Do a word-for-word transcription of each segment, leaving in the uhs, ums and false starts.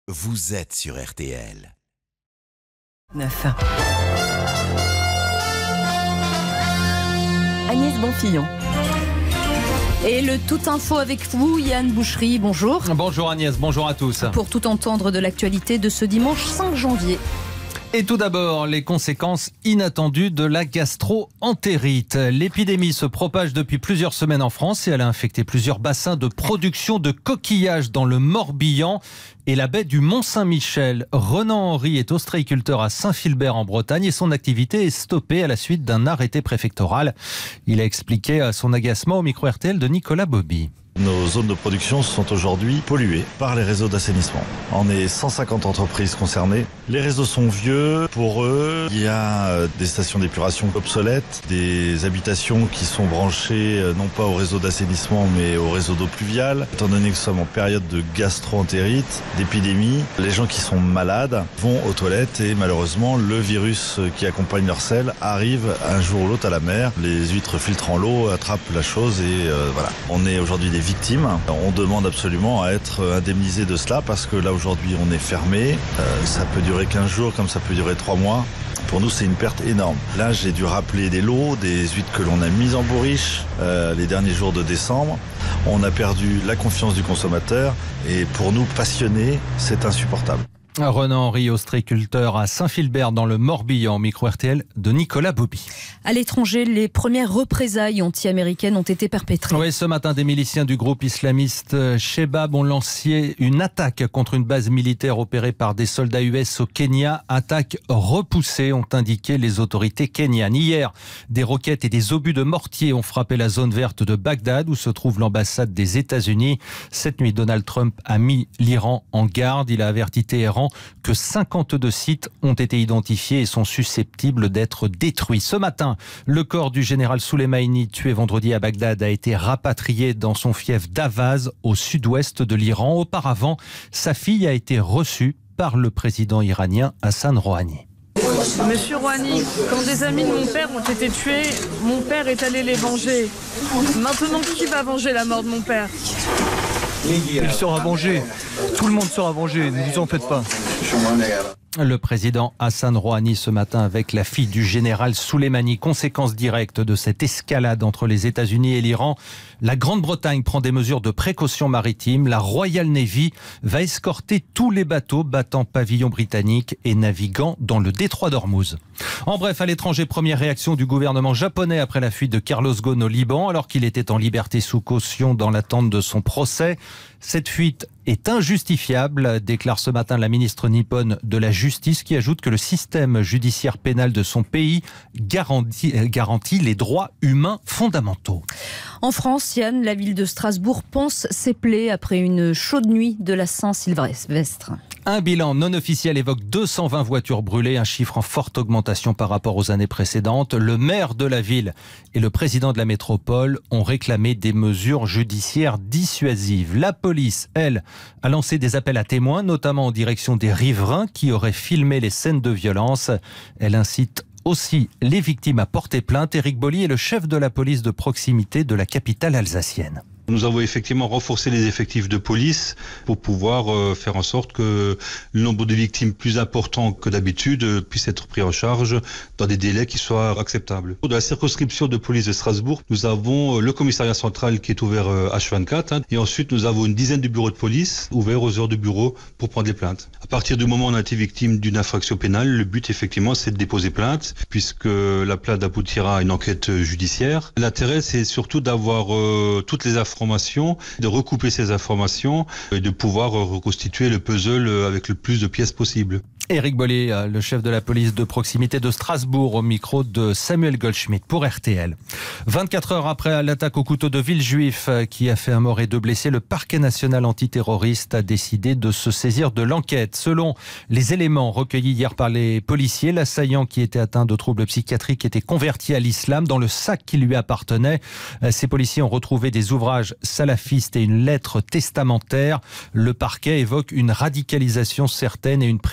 Vous êtes sur R T L. neuf. Agnès Bonfillon. Et le Tout Info avec vous, Yann Boucherie, bonjour. Bonjour Agnès, bonjour à tous. Pour tout entendre de l'actualité de ce dimanche cinq janvier. Et tout d'abord, les conséquences inattendues de la gastro-entérite. L'épidémie se propage depuis plusieurs semaines en France et elle a infecté plusieurs bassins de production de coquillages dans le Morbihan et la baie du Mont-Saint-Michel. Renan Henry est ostréiculteur à Saint-Philbert en Bretagne et son activité est stoppée à la suite d'un arrêté préfectoral. Il a expliqué son agacement au micro R T L de Nicolas Bobby. Nos zones de production sont aujourd'hui polluées par les réseaux d'assainissement. On est cent cinquante entreprises concernées. Les réseaux sont vieux. Pour eux, il y a des stations d'épuration obsolètes, des habitations qui sont branchées non pas au réseau d'assainissement mais au réseau d'eau pluviale. Étant donné que nous sommes en période de gastro-entérite, d'épidémie, les gens qui sont malades vont aux toilettes et malheureusement le virus qui accompagne leur selle arrive un jour ou l'autre à la mer. Les huîtres filtrant l'eau attrapent la chose et euh, voilà. On est aujourd'hui des victimes. On demande absolument à être indemnisé de cela parce que là aujourd'hui on est fermé. Euh, ça peut durer quinze jours comme ça peut durer trois mois. Pour nous, c'est une perte énorme. Là, j'ai dû rappeler des lots, des huîtres que l'on a mises en bourriche euh, les derniers jours de décembre. On a perdu la confiance du consommateur et pour nous, passionnés, c'est insupportable. Renan Henry, ostréiculteur à Saint-Philbert dans le Morbihan, micro R T L de Nicolas Bobby. À l'étranger, les premières représailles anti-américaines ont été perpétrées. Oui, ce matin, des miliciens du groupe islamiste Shebab ont lancé une attaque contre une base militaire opérée par des soldats U S au Kenya. Attaque repoussée, ont indiqué les autorités kenyanes. Hier, des roquettes et des obus de mortier ont frappé la zone verte de Bagdad où se trouve l'ambassade des États-Unis. Cette nuit, Donald Trump a mis l'Iran en garde. Il a averti Téhéran que cinquante-deux sites ont été identifiés et sont susceptibles d'être détruits. Ce matin, le corps du général Soleimani, tué vendredi à Bagdad, a été rapatrié dans son fief d'Avaz, au sud-ouest de l'Iran. Auparavant, sa fille a été reçue par le président iranien Hassan Rouhani. Monsieur Rouhani, quand des amis de mon père ont été tués, mon père est allé les venger. Maintenant, qui va venger la mort de mon père ? Il sera vengé. Tout le monde sera vengé, ne vous en faites pas. Le président Hassan Rouhani ce matin avec la fille du général Soleimani. Conséquence directe de cette escalade entre les États-Unis et l'Iran, la Grande-Bretagne prend des mesures de précaution maritime. La Royal Navy va escorter tous les bateaux battant pavillon britannique et naviguant dans le détroit d'Ormuz. En bref, à l'étranger, première réaction du gouvernement japonais après la fuite de Carlos Ghosn au Liban, alors qu'il était en liberté sous caution dans l'attente de son procès. Cette fuite est injustifiable, déclare ce matin la ministre nippone de la Justice, qui ajoute que le système judiciaire pénal de son pays garantit, garantit les droits humains fondamentaux. En France, Yann, la ville de Strasbourg pense ses plaies après une chaude nuit de la Saint-Sylvestre. Un bilan non officiel évoque deux cent vingt voitures brûlées, un chiffre en forte augmentation par rapport aux années précédentes. Le maire de la ville et le président de la métropole ont réclamé des mesures judiciaires dissuasives. La police, elle, a lancé des appels à témoins, notamment en direction des riverains qui auraient filmé les scènes de violence. Elle incite aussi les victimes à porter plainte. Éric Boly est le chef de la police de proximité de la capitale alsacienne. Nous avons effectivement renforcé les effectifs de police pour pouvoir euh, faire en sorte que le nombre de victimes plus important que d'habitude euh, puisse être pris en charge dans des délais qui soient acceptables. Dans la circonscription de police de Strasbourg, nous avons euh, le commissariat central qui est ouvert euh, H vingt-quatre hein, et ensuite nous avons une dizaine de bureaux de police ouverts aux heures de bureau pour prendre les plaintes. À partir du moment où on a été victime d'une infraction pénale, le but effectivement c'est de déposer plainte puisque la plainte aboutira à une enquête judiciaire. L'intérêt c'est surtout d'avoir euh, toutes les informations de recouper ces informations et de pouvoir reconstituer le puzzle avec le plus de pièces possible. Éric Boly, le chef de la police de proximité de Strasbourg, au micro de Samuel Goldschmidt pour R T L. vingt-quatre heures après l'attaque au couteau de Villejuif qui a fait un mort et deux blessés, le parquet national antiterroriste a décidé de se saisir de l'enquête. Selon les éléments recueillis hier par les policiers, l'assaillant qui était atteint de troubles psychiatriques était converti à l'islam. Dans le sac qui lui appartenait, ces policiers ont retrouvé des ouvrages salafistes et une lettre testamentaire. Le parquet évoque une radicalisation certaine et une préparation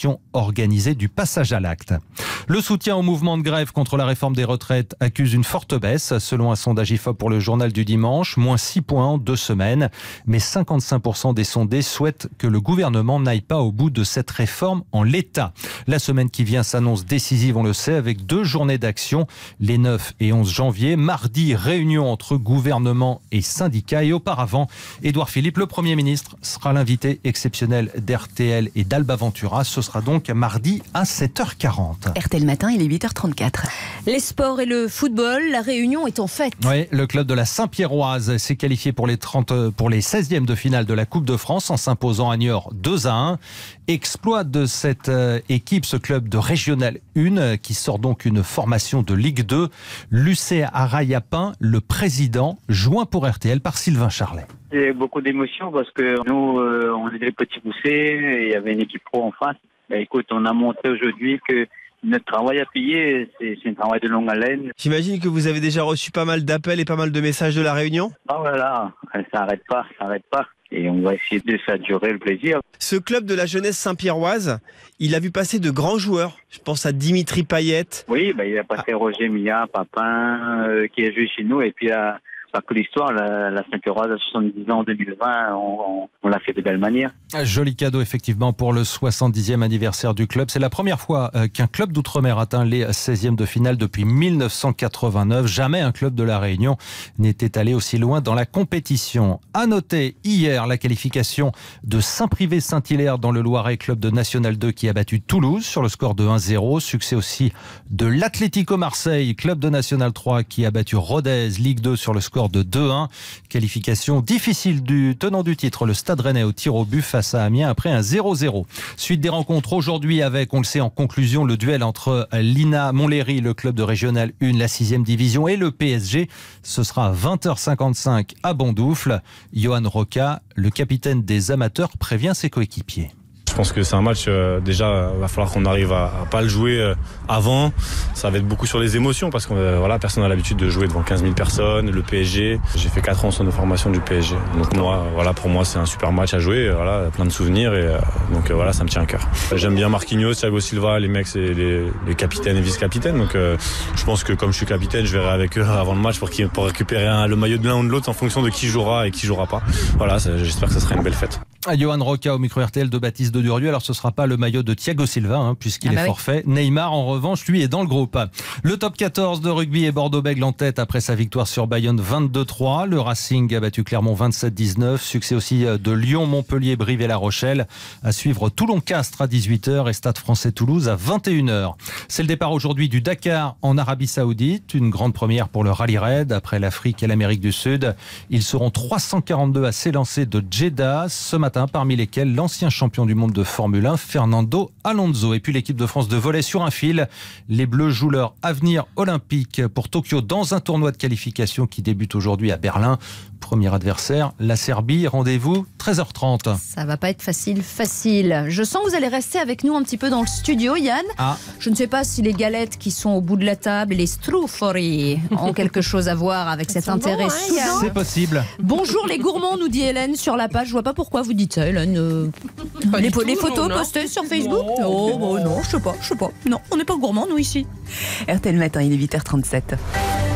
manifestation organisée du passage à l'acte. Le soutien au mouvement de grève contre la réforme des retraites accuse une forte baisse, selon un sondage I F O P pour le journal du dimanche, moins six points en deux semaines. Mais cinquante-cinq pour cent des sondés souhaitent que le gouvernement n'aille pas au bout de cette réforme en l'état. La semaine qui vient s'annonce décisive, on le sait, avec deux journées d'action, les neuf et onze janvier. Mardi, réunion entre gouvernement et syndicats. Et auparavant, Édouard Philippe, le Premier ministre, sera l'invité exceptionnel d'R T L et d'Alba Ventura. Ce sera donc mardi à sept heures quarante. R T L Matin, il est huit heures trente-quatre. Les sports et le football, la Réunion est en fête. Oui, le club de la Saint-Pierroise s'est qualifié pour les, trente, pour les seizièmes de finale de la Coupe de France en s'imposant à Niort deux à un. Exploit de cette euh, équipe, ce club de Régional un euh, qui sort donc une formation de Ligue deux. Lucé Arayapin, le président, joint pour R T L par Sylvain Charlet. Il y a beaucoup d'émotions parce que nous, euh, on est des petits poussés et il y avait une équipe pro en face. Bah, écoute, on a montré aujourd'hui que notre travail à payer, c'est, c'est un travail de longue haleine. J'imagine que vous avez déjà reçu pas mal d'appels et pas mal de messages de la Réunion. Ah voilà, ça n'arrête pas, ça n'arrête pas. Et on va essayer de faire durer le plaisir. Ce club de la jeunesse Saint-Pierroise, il a vu passer de grands joueurs. Je pense à Dimitri Payet. Oui, bah, il a passé ah. Roger Milla, Papin, euh, qui a joué chez nous. Et puis, euh, pas que l'histoire, la, la Saint-Pierroise à soixante-dix ans en deux mille vingt, on, on, on l'a fait de belle manière. Joli cadeau effectivement pour le soixante-dixième anniversaire du club. C'est la première fois qu'un club d'outre-mer atteint les seizièmes de finale depuis mille neuf cent quatre-vingt-neuf. Jamais un club de la Réunion n'était allé aussi loin dans la compétition. À noter hier la qualification de Saint-Privé-Saint-Hilaire dans le Loiret, club de National deux qui a battu Toulouse sur le score de un zéro. Succès aussi de l'Atlético Marseille, club de National trois qui a battu Rodez, Ligue deux sur le score de deux un. Qualification difficile du tenant du titre, le Stade Rennais au tir au but face à Amiens après un zéro zéro. Suite des rencontres aujourd'hui avec, on le sait en conclusion, le duel entre l'I N A Montlhéry, le club de Régional un, la sixième division, et le P S G. Ce sera à vingt heures cinquante-cinq à Bondoufle. Johan Roca, le capitaine des amateurs, prévient ses coéquipiers. Je pense que c'est un match, euh, déjà, il va falloir qu'on arrive à, à pas le jouer euh, avant. Ça va être beaucoup sur les émotions parce que euh, voilà, personne n'a l'habitude de jouer devant quinze mille personnes. Le P S G, j'ai fait quatre ans en centre de formation du P S G. Donc moi, voilà, pour moi, c'est un super match à jouer. Voilà, plein de souvenirs et euh, donc euh, voilà, ça me tient à cœur. J'aime bien Marquinhos, Thiago Silva, les mecs, c'est les, les capitaines et vice-capitaines. Donc euh, je pense que comme je suis capitaine, je verrai avec eux avant le match pour, qu'ils, pour récupérer un, le maillot de l'un ou de l'autre en fonction de qui jouera et qui jouera pas. Voilà, ça, j'espère que ça sera une belle fête. Johan Roca au micro R T L de Baptiste de Durieux. Alors ce ne sera pas le maillot de Thiago Silva hein, puisqu'il ah bah est oui. forfait. Neymar en revanche lui est dans le groupe. Le top quatorze de rugby et Bordeaux-Bègles en tête après sa victoire sur Bayonne vingt-deux trois. Le Racing a battu Clermont vingt-sept dix-neuf. Succès aussi de Lyon, Montpellier, Brive et La Rochelle. À suivre Toulon-Castres à dix-huit heures et Stade Français Toulouse à vingt et une heures. C'est le départ aujourd'hui du Dakar en Arabie Saoudite. Une grande première pour le Rallye Raid après l'Afrique et l'Amérique du Sud. Ils seront trois cent quarante-deux à s'élancer de Jeddah ce matin, parmi lesquels l'ancien champion du monde de Formule un, Fernando Alonso. Et puis l'équipe de France de volley sur un fil. Les Bleus jouent leur avenir olympique pour Tokyo dans un tournoi de qualification qui débute aujourd'hui à Berlin. Premier adversaire, la Serbie. Rendez-vous treize heures trente. Ça va pas être facile, facile. Je sens que vous allez rester avec nous un petit peu dans le studio, Yann. Ah. Je ne sais pas si les galettes qui sont au bout de la table, les strufori, ont quelque chose à voir avec cet intérêt bon, hein, soudain. C'est possible. Bonjour les gourmands, nous dit Hélène sur la page. Je vois pas pourquoi vous dites ça, Hélène. Euh... Les, tout, les photos non, postées sur Facebook. Non, oh, bon, non, je sais pas, je sais pas. Non, on n'est pas gourmands, nous, ici. R T L Matin, il est huit heures trente-sept.